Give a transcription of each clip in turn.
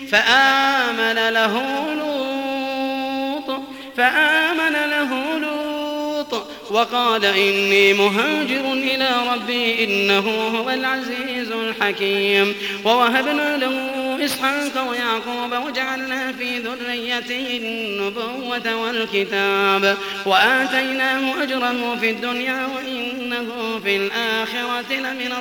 فآمن له لوط وقال إني مهاجر إلى ربي إنه هو العزيز الحكيم. ووهبنا له إسحاق ويعقوب وجعلنا في ذريته النبوة والكتاب وآتيناه أجره في الدنيا وإنه في الآخرة لمن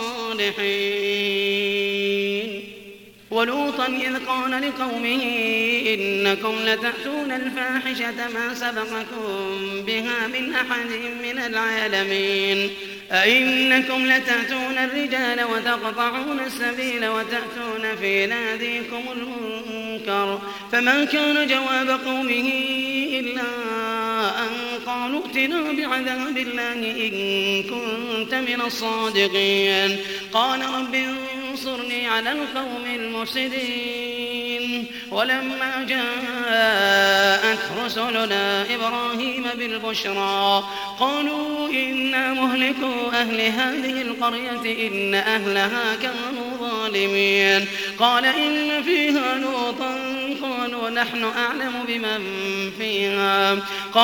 الصالحين. ولوطا إذ قال لقومه إنكم لتأتون الفاحشة ما سبقكم بها من أحد من العالمين أئنكم لتأتون الرجال وتقطعون السبيل وتأتون في ناديكم المنكر. فما كان جواب قومه إلا أن قالوا ائتنا بعذاب الله إن كنت من الصادقين. قال رب انصرني على القوم المفسدين. ولما جاءت رسلنا إبراهيم بالبشرى قالوا إنا مهلكو أهل هذه القرية إن أهلها كانوا ظالمين. قال إن فيها لوطا قالوا نحن أعلم بمن فيها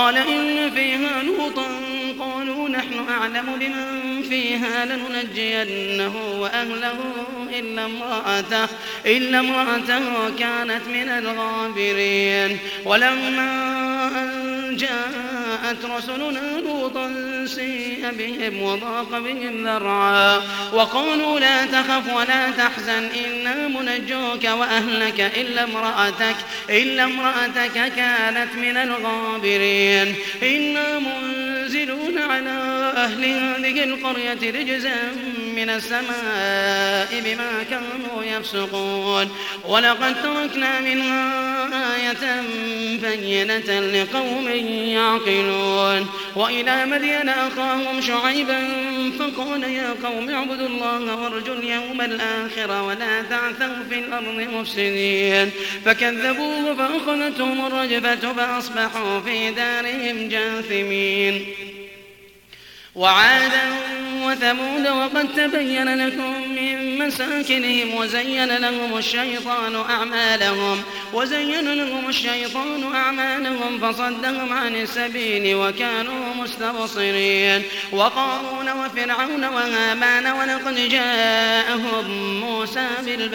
لننجينه وأهله إلا امرأته كانت من الغابرين. ولما أن جاءت رسلنا لوطا سيء بهم وضاق بهم ذرعا وقالوا لا تخف ولا تحزن إنا منجوك وأهلك إلا امرأتك كانت من الغابرين. إنا منزلون على أهل هذه القرية رجزا من السماء بما كانوا يفسقون. ولقد تركنا منها آية بينة لقوم يعقلون. وإلى مدين أخاهم شعيبا فقال يا قوم اعبدوا الله وارجوا اليوم الآخر ولا تعثوا في الأرض مفسدين. فكذبوه فأخذتهم الرجفة فأصبحوا في دارهم جاثمين. وعادا وثمود وقد تبين لكم من مساكنهم وزين لهم الشيطان أعمالهم فصدهم عن السبيل وكانوا مستبصرين. وقارون وفرعون وهامان ولقد جاءهم موسى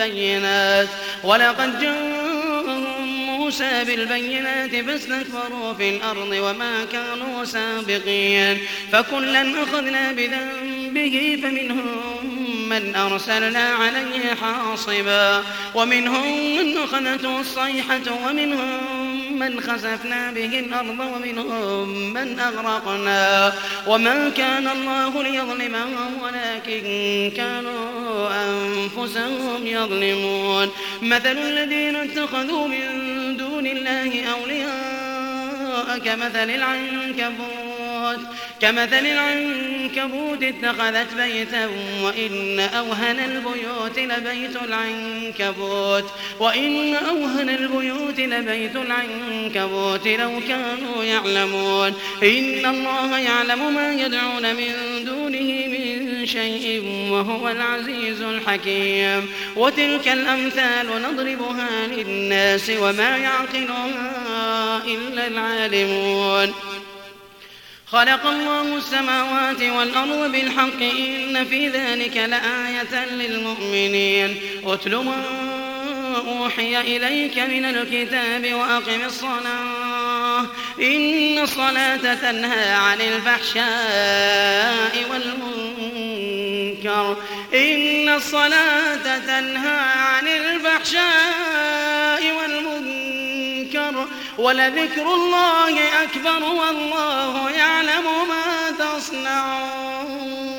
بالبينات فاستكبروا في الأرض وما كانوا سابقين. فكلا أخذنا بذنبه فمنهم من أرسلنا عليه حاصبا ومنهم من أخذته الصيحة ومنهم من خسفنا به الأرض ومنهم من أغرقنا. وما كان الله ليظلمهم ولكن كانوا أنفسهم يظلمون. مثل الذين اتخذوا من دون الله أولياء كمثل العنكبوت اتخذت بيتا وإن أوهن البيوت لبيت العنكبوت لو كانوا يعلمون. إن الله يعلم ما يدعون من دونه من شيء وهو العزيز الحكيم. وتلك الأمثال نضربها للناس وما يعقلها إلا العالمون. خلق الله السماوات والأرض بالحق إن في ذلك لآية للمؤمنين. أتل ما أوحي إليك من الكتاب وأقم الصلاة إن الصلاة تنهى عن الفحشاء والمنكر ولذكر الله أكبر والله يعلم ما تصنعون.